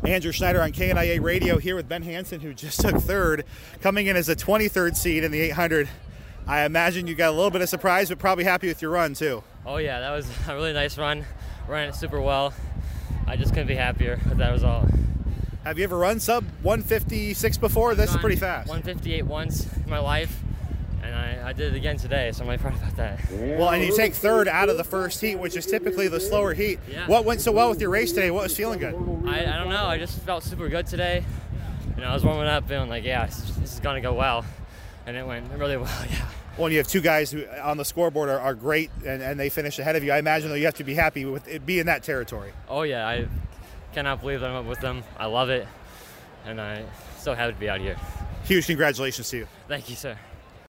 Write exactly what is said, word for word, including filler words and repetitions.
Andrew Schneider on K N I A Radio here with Ben Hansen, who just took third, coming in as a twenty-third seed in the eight hundred. I imagine you got a little bit of surprise, but probably happy with your run too. Oh yeah, that was a really nice run. Ran it super well. I just couldn't be happier with that result. Have you ever run sub one fifty-six before? This is pretty fast. one fifty-eight once in my life, and I, I did it again today, so I'm really proud about that. Well, and you take third out of the first heat, which is typically the slower heat. Yeah. What went so well with your race today? What was feeling good? I, I don't know. I just felt super good today. You know, I was warming up, feeling like, yeah, this, this is going to go well, and it went really well, yeah. Well, and you have two guys who on the scoreboard are, are great, and, and they finish ahead of you. I imagine, though, you have to be happy with it being in that territory. Oh, yeah. I cannot believe that I'm up with them. I love it, and I'm so happy to be out here. Huge congratulations to you. Thank you, sir.